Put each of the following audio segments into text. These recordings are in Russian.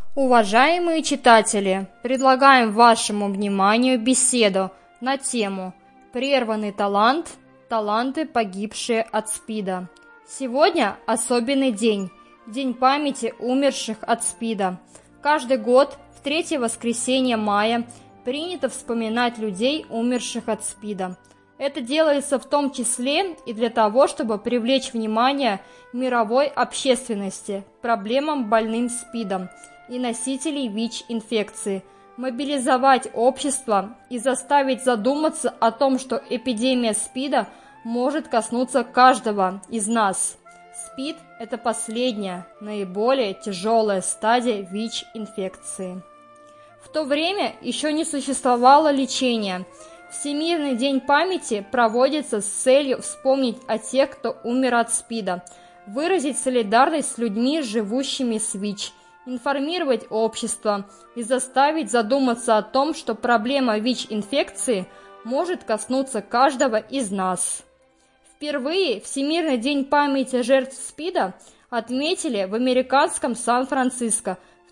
Уважаемые читатели, предлагаем вашему вниманию беседу на тему «Прерванный талант. Таланты, погибшие от СПИДа». Сегодня особенный день – День памяти умерших от СПИДа. Каждый год в третье воскресенье мая принято вспоминать людей, умерших от СПИДа. Это делается в том числе и для того, чтобы привлечь внимание мировой общественности к проблемам больным СПИДом и носителей ВИЧ-инфекции, мобилизовать общество и заставить задуматься о том, что эпидемия СПИДа может коснуться каждого из нас. СПИД – это последняя, наиболее тяжелая стадия ВИЧ-инфекции. В то время еще не существовало лечения. Всемирный день памяти проводится с целью вспомнить о тех, кто умер от СПИДа, выразить солидарность с людьми, живущими с ВИЧ, информировать общество и заставить задуматься о том, что проблема ВИЧ-инфекции может коснуться каждого из нас. Впервые Всемирный день памяти жертв СПИДа отметили в американском Сан-Франциско в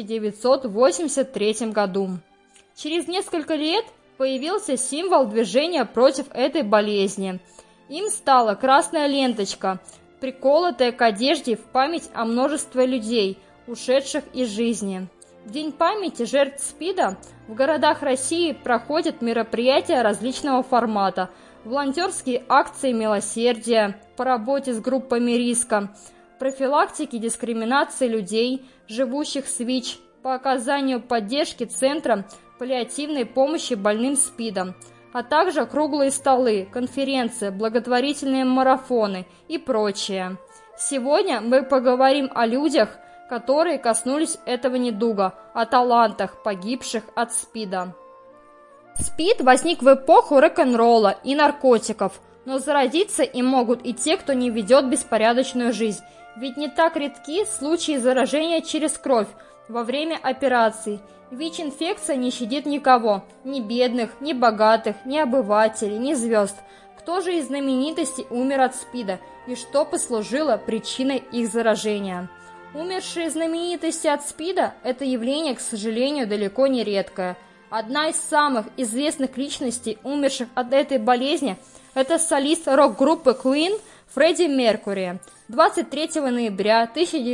1983 году. Через несколько лет появился символ движения против этой болезни. Им стала красная ленточка, приколотая к одежде в память о множестве людей, ушедших из жизни. В День памяти жертв СПИДа в городах России проходят мероприятия различного формата, волонтерские акции милосердия по работе с группами риска, профилактики дискриминации людей, живущих с ВИЧ, по оказанию поддержки Центра паллиативной помощи больным СПИДом, а также круглые столы, конференции, благотворительные марафоны и прочее. Сегодня мы поговорим о людях, которые коснулись этого недуга, о талантах, погибших от СПИДа. СПИД возник в эпоху рок-н-ролла и наркотиков, но заразиться им могут и те, кто не ведет беспорядочную жизнь, ведь не так редки случаи заражения через кровь во время операций. ВИЧ-инфекция не щадит никого, ни бедных, ни богатых, ни обывателей, ни звезд. Кто же из знаменитостей умер от СПИДа и что послужило причиной их заражения? Умершие знаменитости от СПИДа – это явление, к сожалению, далеко не редкое. Одна из самых известных личностей, умерших от этой болезни, это солист рок-группы Queen Фредди Меркьюри. 23 ноября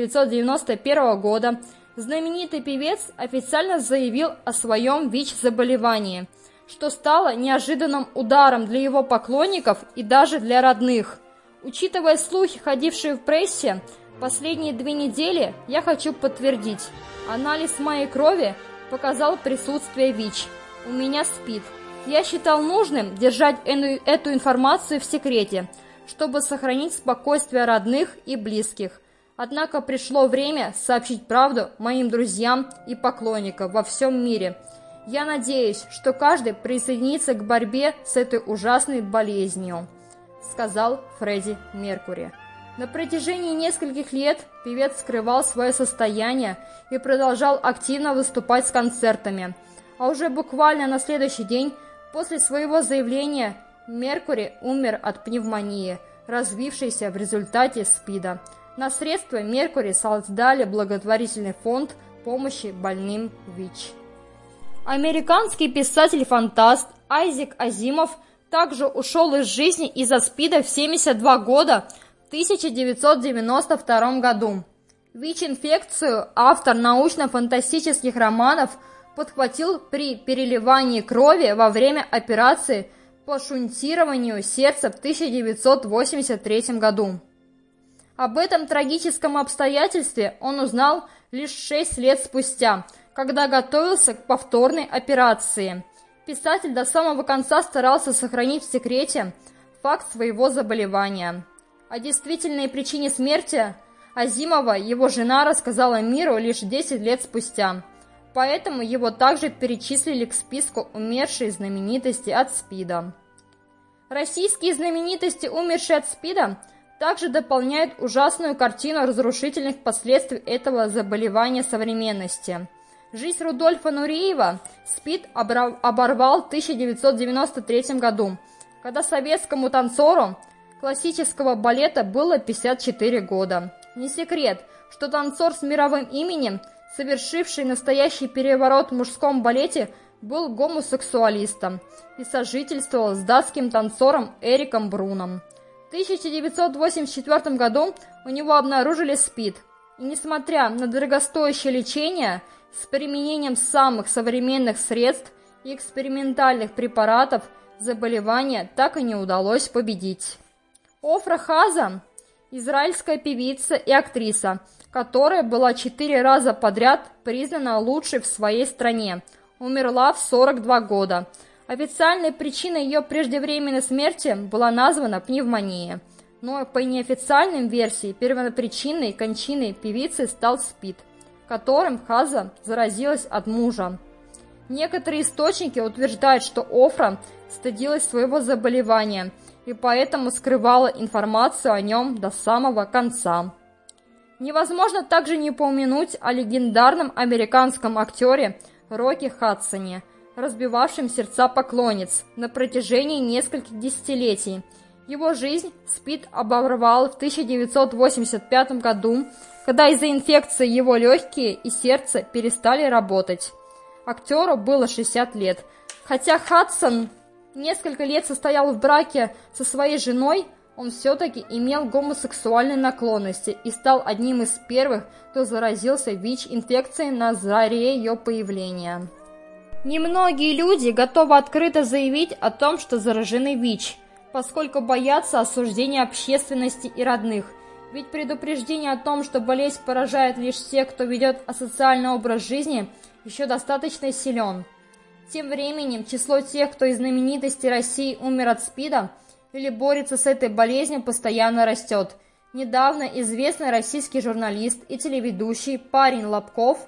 1991 года знаменитый певец официально заявил о своем ВИЧ-заболевании, что стало неожиданным ударом для его поклонников и даже для родных. Учитывая слухи, ходившие в прессе, последние 2 недели я хочу подтвердить. Анализ моей крови показал присутствие ВИЧ. У меня СПИД. Я считал нужным держать эту информацию в секрете, чтобы сохранить спокойствие родных и близких. Однако пришло время сообщить правду моим друзьям и поклонникам во всем мире. Я надеюсь, что каждый присоединится к борьбе с этой ужасной болезнью, сказал Фредди Меркьюри. На протяжении нескольких лет певец скрывал свое состояние и продолжал активно выступать с концертами. А уже буквально на следующий день после своего заявления Меркьюри умер от пневмонии, развившейся в результате СПИДа. На средства Меркьюри создали благотворительный фонд помощи больным ВИЧ. Американский писатель-фантаст Айзек Азимов также ушел из жизни из-за СПИДа в 72 года в 1992 году. ВИЧ-инфекцию автор научно-фантастических романов подхватил при переливании крови во время операции по шунтированию сердца в 1983 году. Об этом трагическом обстоятельстве он узнал лишь 6 лет спустя, когда готовился к повторной операции. Писатель до самого конца старался сохранить в секрете факт своего заболевания. О действительной причине смерти Азимова его жена рассказала миру лишь 10 лет спустя. Поэтому его также перечислили к списку умершей знаменитости от СПИДа. Российские знаменитости, умершие от СПИДа, также дополняют ужасную картину разрушительных последствий этого заболевания современности. Жизнь Рудольфа Нуреева СПИД оборвал в 1993 году, когда советскому танцору классического балета было 54 года. Не секрет, что танцор с мировым именем совершивший настоящий переворот в мужском балете, был гомосексуалистом и сожительствовал с датским танцором Эриком Бруном. В 1984 году у него обнаружили СПИД, и несмотря на дорогостоящее лечение с применением самых современных средств и экспериментальных препаратов, заболевание так и не удалось победить. Офра Хаза – израильская певица и актриса, которая была 4 раза подряд признана лучшей в своей стране, умерла в 42 года. Официальной причиной ее преждевременной смерти была названа пневмония, но по неофициальным версиям первопричиной кончины певицы стал СПИД, которым Хаза заразилась от мужа. Некоторые источники утверждают, что Офра стыдилась своего заболевания и поэтому скрывала информацию о нем до самого конца. Невозможно также не упомянуть о легендарном американском актере Рокки Хадсоне, разбивавшем сердца поклонниц на протяжении нескольких десятилетий. Его жизнь СПИД оборвал в 1985 году, когда из-за инфекции его легкие и сердце перестали работать. Актеру было 60 лет. Хотя Хадсон несколько лет состоял в браке со своей женой, он все-таки имел гомосексуальные наклонности и стал одним из первых, кто заразился ВИЧ-инфекцией на заре ее появления. Немногие люди готовы открыто заявить о том, что заражены ВИЧ, поскольку боятся осуждения общественности и родных. Ведь предупреждение о том, что болезнь поражает лишь тех, кто ведет асоциальный образ жизни, еще достаточно силен. Тем временем число тех, кто из знаменитостей России умер от СПИДа или борется с этой болезнью, постоянно растет. Недавно известный российский журналист и телеведущий Парень Лобков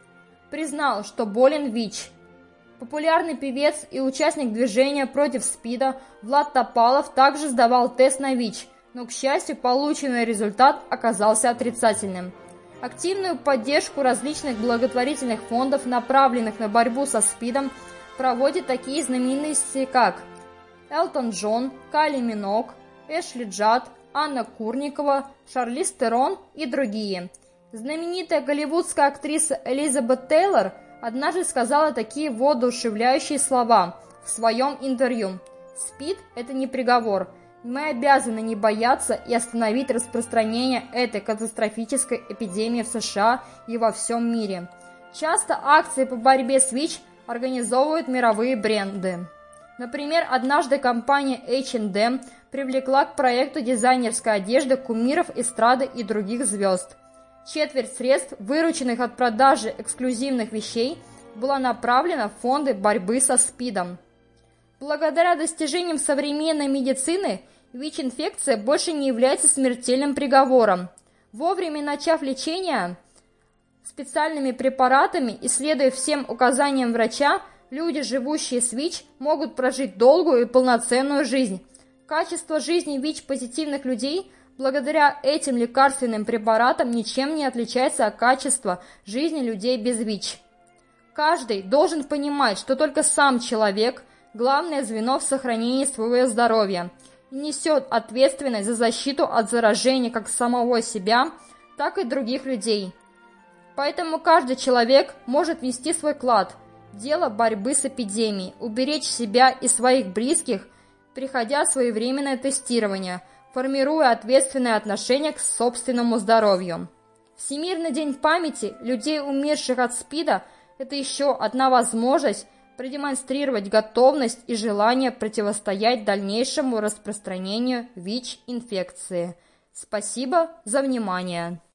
признал, что болен ВИЧ. Популярный певец и участник движения против СПИДа Влад Топалов также сдавал тест на ВИЧ, но, к счастью, полученный результат оказался отрицательным. Активную поддержку различных благотворительных фондов, направленных на борьбу со СПИДом, проводят такие знаменитости, как Элтон Джон, Кайли Миноуг, Эшли Джад, Анна Курникова, Шарлиз Терон и другие. Знаменитая голливудская актриса Элизабет Тейлор однажды сказала такие воодушевляющие слова в своем интервью: «СПИД – это не приговор. Мы обязаны не бояться и остановить распространение этой катастрофической эпидемии в США и во всем мире». Часто акции по борьбе с ВИЧ организовывают мировые бренды. Например, однажды компания H&M привлекла к проекту дизайнерской одежды кумиров эстрады и других звезд. Четверть средств, вырученных от продажи эксклюзивных вещей, была направлена в фонды борьбы со СПИДом. Благодаря достижениям современной медицины, ВИЧ-инфекция больше не является смертельным приговором. Вовремя начав лечение специальными препаратами и следуя всем указаниям врача, люди, живущие с ВИЧ, могут прожить долгую и полноценную жизнь. Качество жизни ВИЧ-позитивных людей благодаря этим лекарственным препаратам ничем не отличается от качества жизни людей без ВИЧ. Каждый должен понимать, что только сам человек – главное звено в сохранении своего здоровья и несет ответственность за защиту от заражения как самого себя, так и других людей. Поэтому каждый человек может внести свой вклад в дело борьбы с эпидемией, уберечь себя и своих близких, проходя своевременное тестирование, формируя ответственное отношение к собственному здоровью. Всемирный день памяти людей, умерших от СПИДа, это еще одна возможность продемонстрировать готовность и желание противостоять дальнейшему распространению ВИЧ-инфекции. Спасибо за внимание.